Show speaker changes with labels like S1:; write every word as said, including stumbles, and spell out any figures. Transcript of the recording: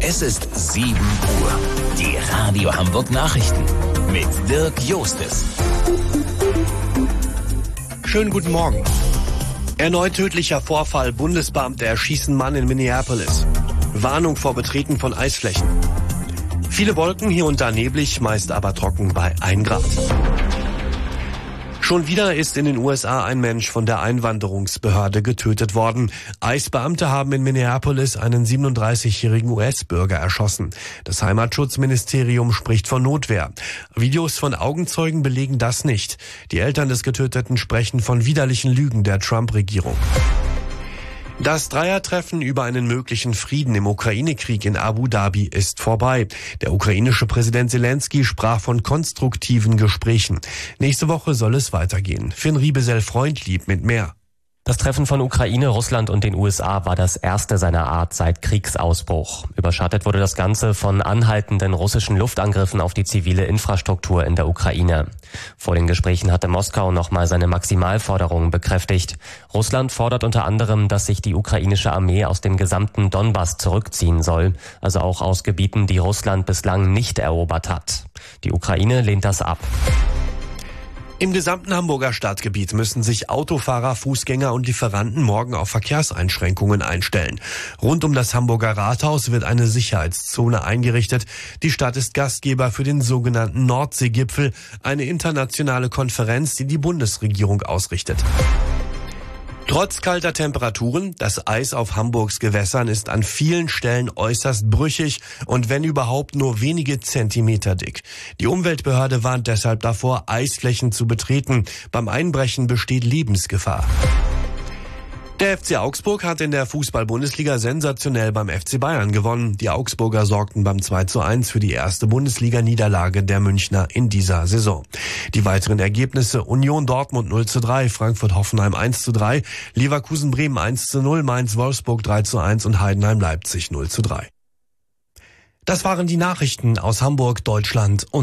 S1: Es ist sieben Uhr. Die Radio Hamburg Nachrichten mit Dirk Jostes.
S2: Schönen guten Morgen. Erneut tödlicher Vorfall. Bundesbeamte erschießen Mann in Minneapolis. Warnung vor Betreten von Eisflächen. Viele Wolken, hier und da neblig, meist aber trocken bei ein Grad. Schon wieder ist in den U S A ein Mensch von der Einwanderungsbehörde getötet worden. Eisbeamte haben in Minneapolis einen siebenunddreißigjährigen U S-Bürger erschossen. Das Heimatschutzministerium spricht von Notwehr. Videos von Augenzeugen belegen das nicht. Die Eltern des Getöteten sprechen von widerlichen Lügen der Trump-Regierung. Das Dreiertreffen über einen möglichen Frieden im Ukraine-Krieg in Abu Dhabi ist vorbei. Der ukrainische Präsident Zelensky sprach von konstruktiven Gesprächen. Nächste Woche soll es weitergehen. Finn Riebesell-Freundlieb mit mehr.
S3: Das Treffen von Ukraine, Russland und den U S A war das erste seiner Art seit Kriegsausbruch. Überschattet wurde das Ganze von anhaltenden russischen Luftangriffen auf die zivile Infrastruktur in der Ukraine. Vor den Gesprächen hatte Moskau nochmal seine Maximalforderungen bekräftigt. Russland fordert unter anderem, dass sich die ukrainische Armee aus dem gesamten Donbass zurückziehen soll, also auch aus Gebieten, die Russland bislang nicht erobert hat. Die Ukraine lehnt das ab.
S2: Im gesamten Hamburger Stadtgebiet müssen sich Autofahrer, Fußgänger und Lieferanten morgen auf Verkehrseinschränkungen einstellen. Rund um das Hamburger Rathaus wird eine Sicherheitszone eingerichtet. Die Stadt ist Gastgeber für den sogenannten Nordseegipfel, eine internationale Konferenz, die die Bundesregierung ausrichtet. Trotz kalter Temperaturen, das Eis auf Hamburgs Gewässern ist an vielen Stellen äußerst brüchig und wenn überhaupt nur wenige Zentimeter dick. Die Umweltbehörde warnt deshalb davor, Eisflächen zu betreten. Beim Einbrechen besteht Lebensgefahr. Der F C Augsburg hat in der Fußball-Bundesliga sensationell beim F C Bayern gewonnen. Die Augsburger sorgten beim zwei zu eins für die erste Bundesliga-Niederlage der Münchner in dieser Saison. Die weiteren Ergebnisse: Union Dortmund null zu drei, Frankfurt-Hoffenheim eins zu drei, Leverkusen-Bremen eins zu null, Mainz-Wolfsburg drei zu eins und Heidenheim-Leipzig null zu drei. Das waren die Nachrichten aus Hamburg, Deutschland und